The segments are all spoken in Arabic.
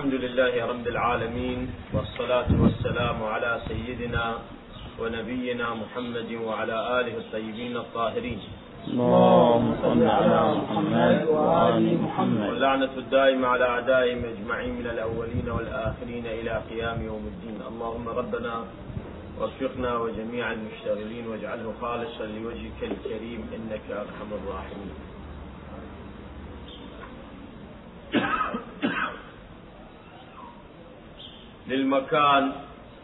الحمد لله رب العالمين، والصلاة والسلام على سيدنا ونبينا محمد وعلى آله الطيبين الطاهرين. اللهم صل على محمد وآل محمد. واللعنة الدائمة على أعدائهم أجمعين من الأولين والآخرين إلى قيام يوم الدين. اللهم ربنا وفقنا وجميع المشتغلين واجعله خالصا لوجهك الكريم إنك أرحم الراحمين. للمكان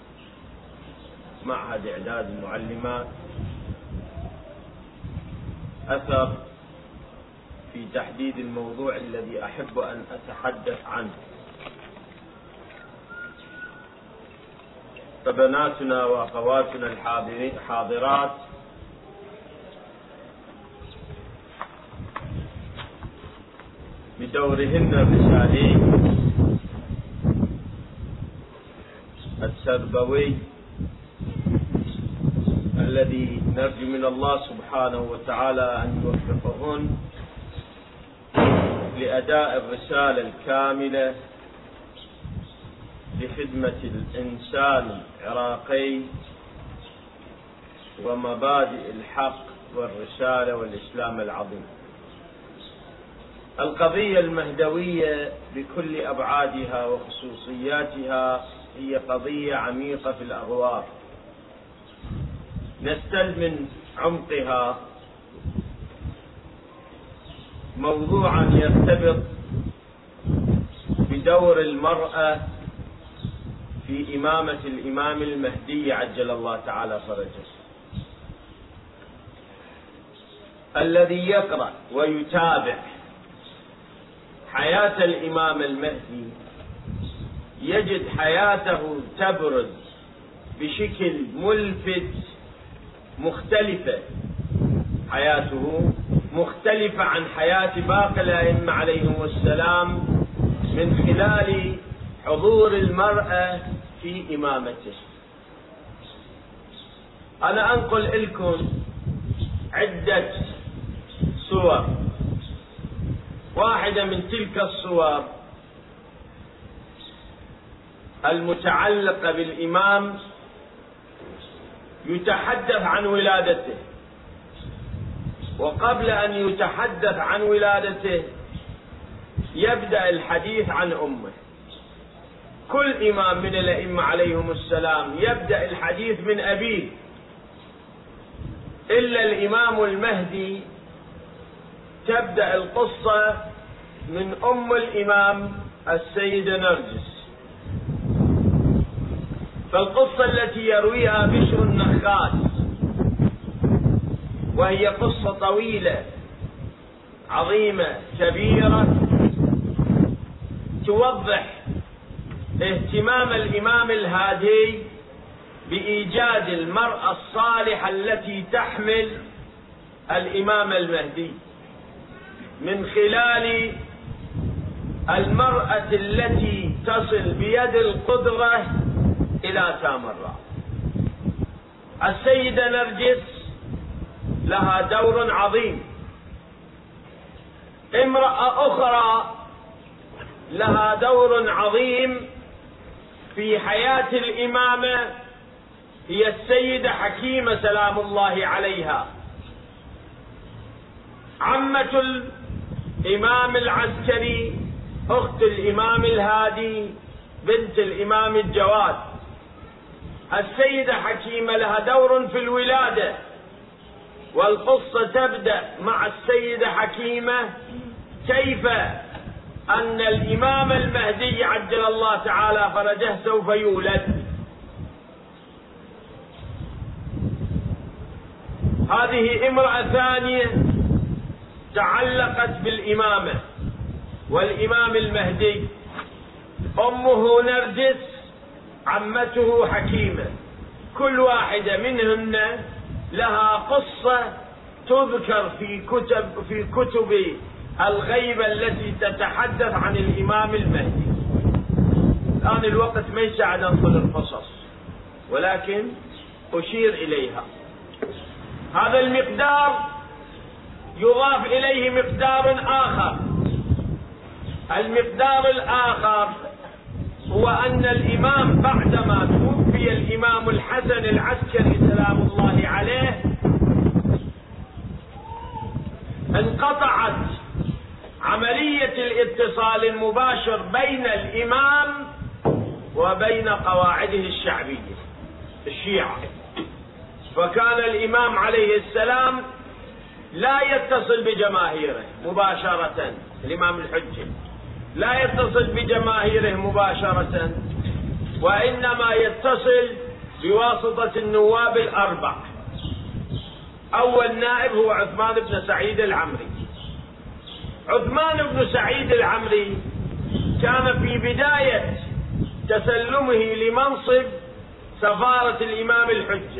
معهد إعداد المعلمات أثر في تحديد الموضوع الذي أحب أن أتحدث عنه. فبناتنا وأخواتنا الحاضرات بدورهن الرسالي التربوي الذي نرجو من الله سبحانه وتعالى أن يوفقهن لأداء الرسالة الكاملة لخدمة الإنسان العراقي ومبادئ الحق والرسالة والإسلام العظيم. القضية المهدوية بكل أبعادها وخصوصياتها هي قضية عميقة في الأغوار، نستلم من عمقها موضوعا يرتبط بدور المرأة في إمامة الإمام المهدي عجل الله تعالى فرجه. الذي يقرأ ويتابع حياة الإمام المهدي يجد حياته تبرز بشكل ملفت، مختلفة، حياته مختلفة عن حياة باقي الأئمة عليهم السلام من خلال حضور المرأة في إمامته. أنا أنقل لكم عدة صور. واحدة من تلك الصور المتعلقة بالإمام يتحدث عن ولادته، وقبل أن يتحدث عن ولادته يبدأ الحديث عن أمه. كل إمام من الأئمة عليهم السلام يبدأ الحديث من أبيه، إلا الإمام المهدي تبدأ القصة من أم الإمام السيدة نرجس. فالقصة التي يرويها بشر النخاس وهي قصة طويلة عظيمة كبيرة توضح اهتمام الإمام الهادي بإيجاد المرأة الصالحة التي تحمل الإمام المهدي من خلال المرأة التي تصل بيد القدرة إلى سامراء. السيدة نرجس لها دور عظيم. امرأة أخرى لها دور عظيم في حياة الإمامة هي السيدة حكيمة سلام الله عليها، عمة الإمام العسكري، أخت الإمام الهادي، بنت الإمام الجواد. السيدة حكيمة لها دور في الولادة، والقصة تبدأ مع السيدة حكيمة كيف أن الإمام المهدي عجل الله تعالى فرجه سوف يولد. هذه امرأة ثانية تعلقت بالإمامة والإمام المهدي، أمه نرجس، عمته حكيمة. كل واحدة منهن لها قصة تذكر في كتب الغيبة التي تتحدث عن الإمام المهدي. الآن الوقت ما يساعد أنقل القصص، ولكن أشير إليها. هذا المقدار يضاف إليه مقدار آخر. المقدار الآخر وهو أن الإمام بعدما توفي الإمام الحسن العسكري سلام الله عليه انقطعت عملية الاتصال المباشر بين الإمام وبين قواعده الشعبية الشيعة، فكان الإمام عليه السلام لا يتصل بجماهيره مباشرة، الإمام الحجة لا يتصل بجماهيره مباشرة، وإنما يتصل بواسطة النواب الأربع. أول نائب هو عثمان بن سعيد العمري. عثمان بن سعيد العمري كان في بداية تسلمه لمنصب سفارة الإمام الحجة.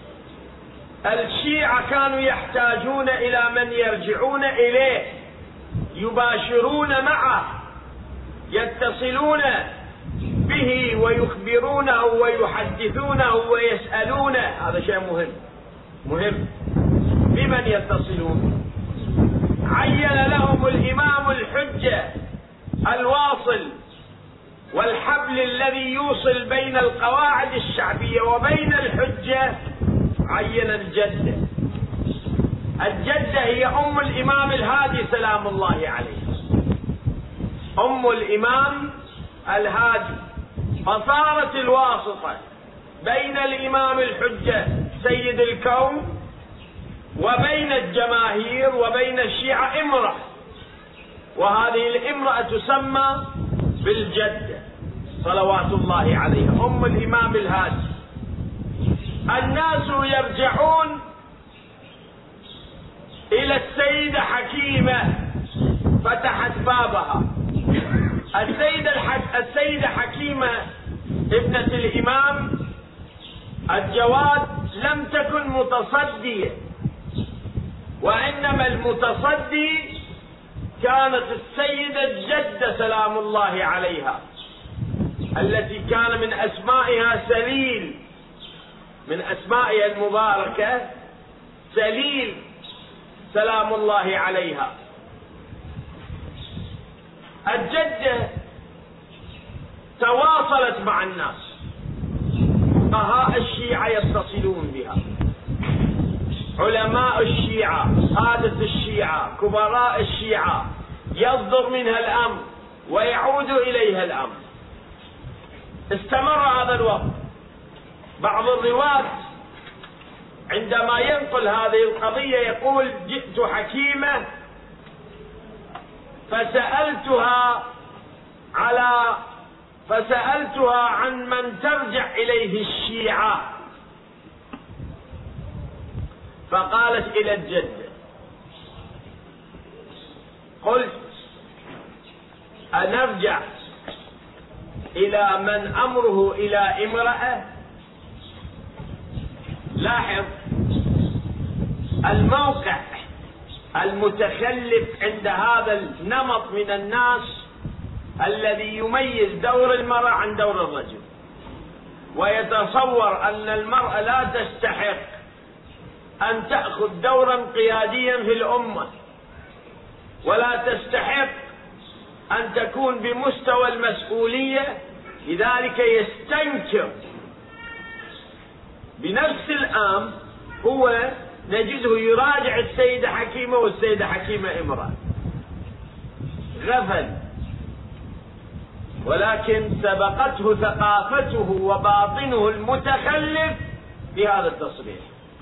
الشيعة كانوا يحتاجون إلى من يرجعون إليه يباشرون معه، يتصلون به ويخبرونه ويحدثونه ويسألونه. هذا شيء مهم. بمن يتصلون؟ عين لهم الإمام الحجة الواصل والحبل الذي يوصل بين القواعد الشعبية وبين الحجة، عين الجدة. الجدة هي أم الإمام الهادي سلام الله عليه، أم الإمام الهادي، فصارت الواسطة بين الإمام الحجة سيد الكون وبين الجماهير وبين الشيعة امرأة، وهذه الامرأة تسمى بالجدة صلوات الله عليها، أم الإمام الهادي. الناس يرجعون إلى السيدة حكيمة، فتحت بابها. السيدة حكيمة ابنة الإمام الجواد لم تكن متصدية، وإنما المتصدي كانت السيدة الجدة سلام الله عليها، التي كان من أسمائها سليل، من أسمائها المباركة سليل سلام الله عليها. الجدة تواصلت مع الناس، فقهاء الشيعة يتصلون بها، علماء الشيعة، قادة الشيعة، كبراء الشيعة، يصدر منها الأمر ويعود إليها الأمر. استمر هذا الوقت. بعض الرواة عندما ينقل هذه القضية يقول: جئت حكيمة فسألتها عن من ترجع إليه الشيعة، فقالت: إلى الجدة. قلت: أنرجع إلى من أمره إلى امرأة؟ لاحظ الموقع المتخلف عند هذا النمط من الناس الذي يميز دور المرأة عن دور الرجل، ويتصور أن المرأة لا تستحق أن تأخذ دورا قياديا في الأمة، ولا تستحق أن تكون بمستوى المسؤولية، لذلك يستنكر. بنفس الآن هو نجده يراجع السيدة حكيمة، والسيدة حكيمة امرأة، غفل، ولكن سبقته ثقافته وباطنه المتخلف بهذا التصريح.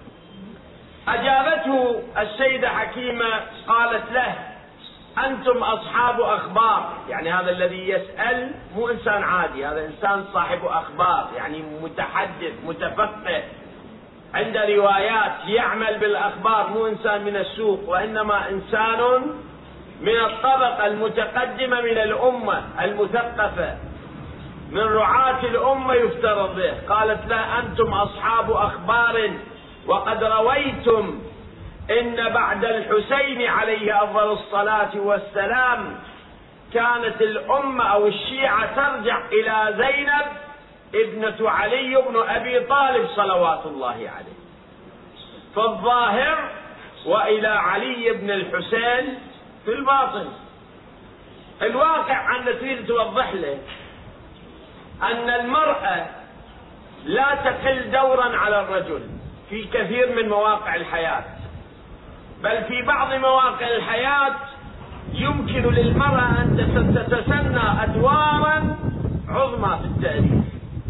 أجابته السيدة حكيمة قالت له: أنتم أصحاب أخبار. يعني هذا الذي يسأل مو إنسان عادي، هذا إنسان صاحب أخبار، يعني متحدث متفقه، عند روايات، يعمل بالأخبار، مو إنسان من السوق، وإنما إنسان من الطبقة المتقدمة من الأمة المثقفة، من رعاة الأمة يفترض به. قالت له: أنتم أصحاب أخبار، وقد رويتم إن بعد الحسين عليه أفضل الصلاة والسلام كانت الأمة أو الشيعة ترجع إلى زينب ابنة علي بن أبي طالب صلوات الله عليه في الظاهر، وإلى علي بن الحسين في الباطن. الواقع أن تريد توضح له أن المرأة لا تقل دورا على الرجل في كثير من مواقع الحياة، بل في بعض مواقع الحياة يمكن للمرأة أن تتسنى أدوارا عظمى في التاريخ.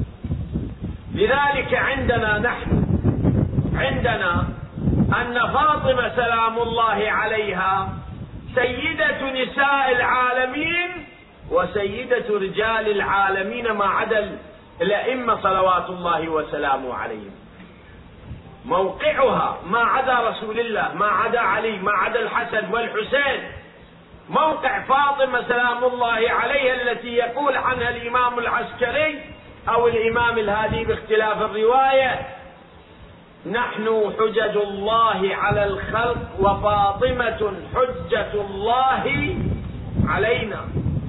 لذلك عندنا أن فاطمة سلام الله عليها سيدة نساء العالمين وسيدة رجال العالمين ما عدا الأئمة صلوات الله وسلامه عليهم. موقعها ما عدا رسول الله، ما عدا علي، ما عدا الحسن والحسين، موقع فاطمة سلام الله عليها التي يقول عنها الإمام العسكري أو الإمام الهادي باختلاف الرواية: نحن حجج الله على الخلق وفاطمة حجة الله علينا.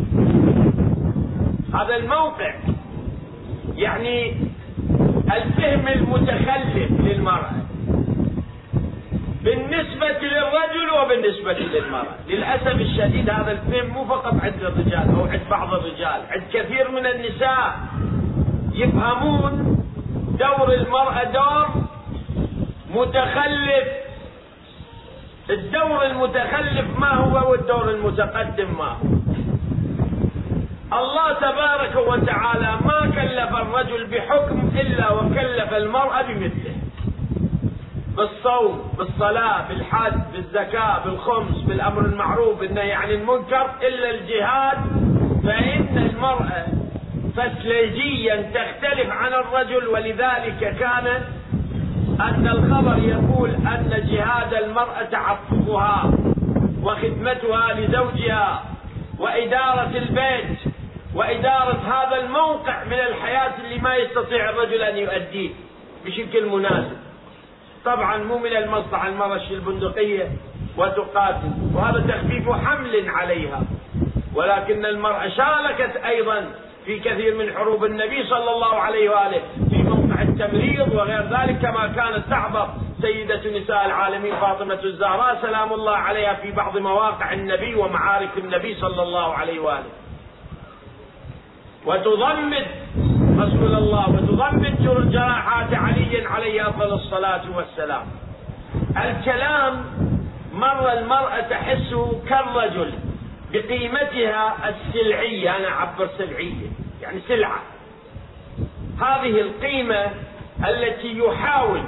هذا الموقع يعني الفهم المتخلف للمرأة بالنسبة للرجل وبالنسبة للمرأة. للأسف الشديد هذا الفهم مو فقط عند الرجال أو عند بعض الرجال، عند كثير من النساء يفهمون دور المرأة دور متخلف. الدور المتخلف ما هو والدور المتقدم ما هو. الله تبارك وتعالى ما كلف الرجل بحكم إلا وكلف المرأة بمثله، بالصوم، بالصلاة، بالحج، بالزكاة، بالخمس، بالأمر المعروف، بالنهي عن المنكر، إلا الجهاد، فإن المرأة فسلجيا تختلف عن الرجل. ولذلك كان أن الخبر يقول أن جهاد المرأة تعففها وخدمتها لزوجها وإدارة البيت وإدارة هذا الموقع من الحياة اللي ما يستطيع الرجل أن يؤديه بشكل مناسب. طبعا مو من المصلحة المرأة تشيل البندقية وتقاتل، وهذا تخفيف حمل عليها، ولكن المرأة شاركت أيضا في كثير من حروب النبي صلى الله عليه وآله في موقع التمريض وغير ذلك، كما كانت تحضر سيدة نساء العالمين فاطمة الزهراء سلام الله عليها في بعض مواقع النبي ومعارك النبي صلى الله عليه وآله، وتضمد رسول الله وتضمد جراحات علي عليه أفضل الصلاة والسلام. الكلام مرة المرأة تحس كالرجل بقيمتها السلعية، أنا أعبر سلعية يعني سلعة، هذه القيمة التي يحاول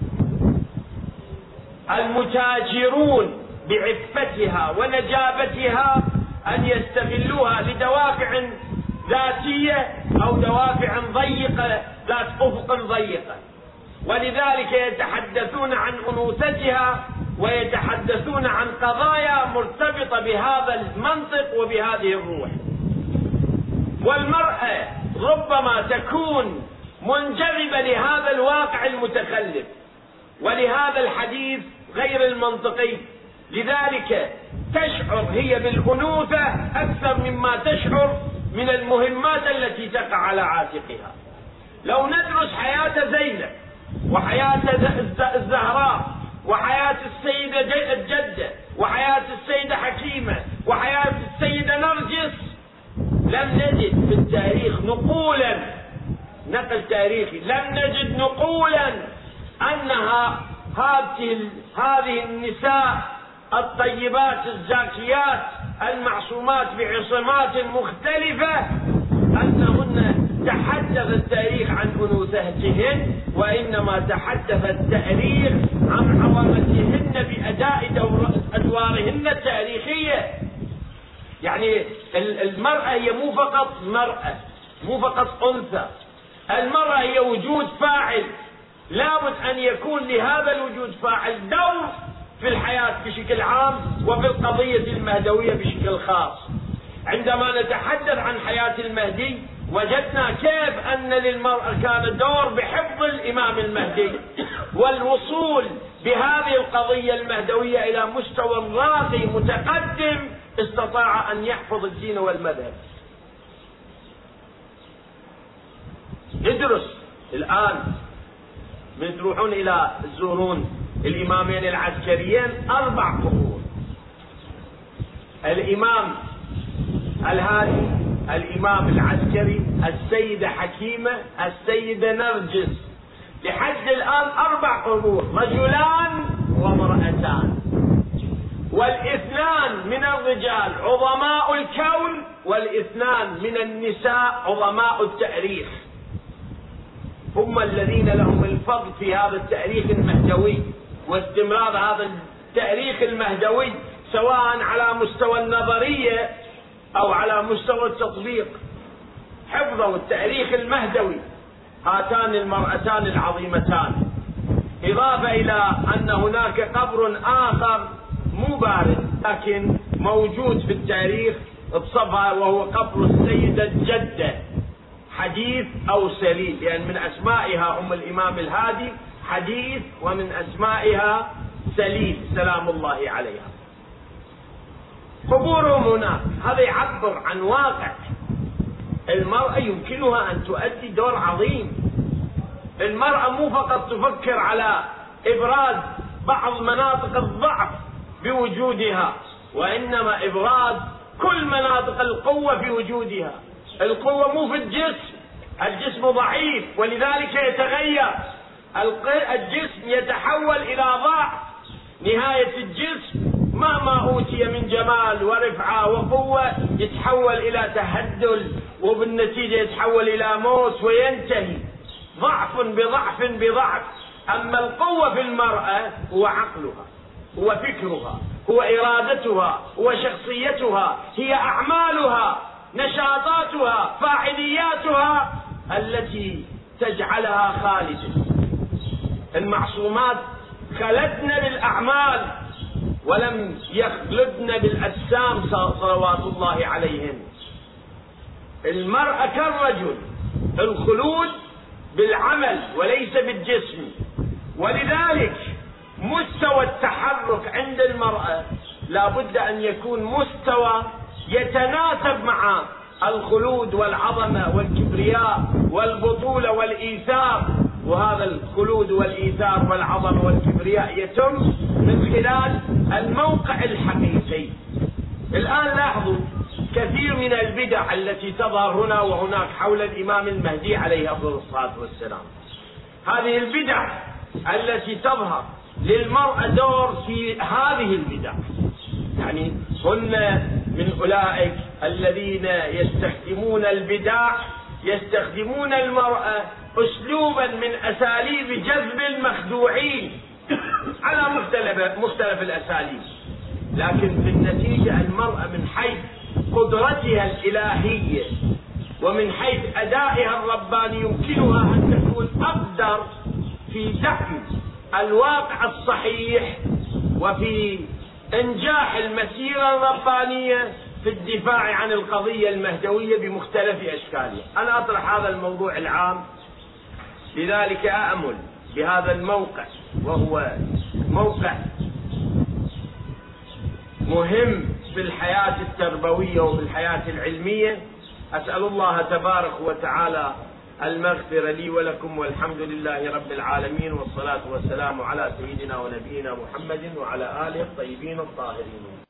المتاجرون بعفتها ونجابتها أن يستغلوها لدوافع ذاتية أو دوافع ضيقة ذات أفق ضيقة، ولذلك يتحدثون عن أنوثتها ويتحدثون عن قضايا مرتبطة بهذا المنطق وبهذه الروح. والمرأة ربما تكون منجذبة لهذا الواقع المتخلف ولهذا الحديث غير المنطقي، لذلك تشعر هي بالأنوثة أكثر مما تشعر من المهمات التي تقع على عاتقها. لو ندرس حياة زينب وحياة الزهراء وحياة السيدة الجدة وحياة السيدة حكيمة وحياة السيدة نرجس، لم نجد في التاريخ نقولا، نقل تاريخي، لم نجد نقولا أنها هذه النساء الطيبات الزاكيات المعصومات بعصمات مختلفة أنهن تحدث التاريخ عن أنوثتهن، وإنما تحدث التاريخ عن عظمتهن بأداء أدوارهن التاريخية. يعني المرأة هي مو فقط مرأة، مو فقط أنثى، المرأة هي وجود فاعل، لابد أن يكون لهذا الوجود فاعل دور في الحياة بشكل عام وفي القضية المهدوية بشكل خاص. عندما نتحدث عن حياة المهدي وجدنا كيف أن للمرأة كان دور بحفظ الإمام المهدي والوصول بهذه القضية المهدوية إلى مستوى راقي متقدم استطاع أن يحفظ الدين والمذهب. ندرس الآن من تروحون إلى تزورون الإمامين العسكريين 4 قرون، الإمام الهادي الإمام العسكري، السيدة حكيمة، السيدة نرجس. لحد الآن 4 قبور، رجلان وامرأتان، والاثنان من الرجال عظماء الكون، والاثنان من النساء عظماء التاريخ، هم الذين لهم الفضل في هذا التاريخ المهدوي واستمرار هذا التاريخ المهدوي، سواء على مستوى النظرية أو على مستوى التطبيق. حفظوا التاريخ المهدوي هاتان المرأتان العظيمتان. إضافة إلى أن هناك قبر آخر مو بارد لكن موجود في التاريخ بصفها، وهو قبر السيدة الجدة، حديث أو سليل، لأن يعني من أسمائها أم الإمام الهادي حديث، ومن أسمائها سليل سلام الله عليها. قبورهم هناك، هذا يعبر عن واقع. المرأة يمكنها أن تؤدي دور عظيم. المرأة مو فقط تفكر على إبراز بعض مناطق الضعف بوجودها، وإنما إبراز كل مناطق القوة في وجودها. القوة مو في الجسم، الجسم ضعيف ولذلك يتغير، الجسم يتحول إلى ضعف. نهاية الجسم مهما أوتي من جمال ورفعة وقوة يتحول إلى تهدل، وبالنتيجة يتحول إلى موت وينتهي، ضعف بضعف بضعف. أما القوة في المرأة هو عقلها، هو فكرها، هو إرادتها، هو شخصيتها، هي أعمالها، نشاطاتها، فاعلياتها التي تجعلها خالدة. المعصومات خلدن بالأعمال ولم يخلدن بالأجسام صلوات الله عليهن. المرأة كالرجل، الخلود بالعمل وليس بالجسم، ولذلك مستوى التحرك عند المرأة لا بد أن يكون مستوى يتناسب مع الخلود والعظمة والكبرياء والبطولة والإيثار. وهذا الخلود والإيثار والعظمة والكبرياء يتم من خلال الموقع الحقيقي. الآن لاحظوا كثير من البدع التي تظهر هنا وهناك حول الإمام المهدي عليه أفضل الصلاة والسلام. هذه البدع التي تظهر للمرأة دور في هذه البدع، يعني هن من أولئك الذين يستخدمون البدع، يستخدمون المرأة أسلوبا من أساليب جذب المخدوعين على مختلف الأساليب، لكن في النتيجة المرأة من حيث قدرتها الإلهية ومن حيث أدائها الرباني يمكنها أن تكون أقدر في دعم الواقع الصحيح وفي إنجاح المسيرة الربانية في الدفاع عن القضية المهدوية بمختلف أشكالها. أنا أطرح هذا الموضوع العام، لذلك أأمل بهذا الموقع، وهو موقع مهم في الحياة التربوية وفي الحياة العلمية. أسأل الله تبارك وتعالى المغفرة لي ولكم، والحمد لله رب العالمين، والصلاة والسلام على سيدنا ونبينا محمد وعلى آله الطيبين الطاهرين.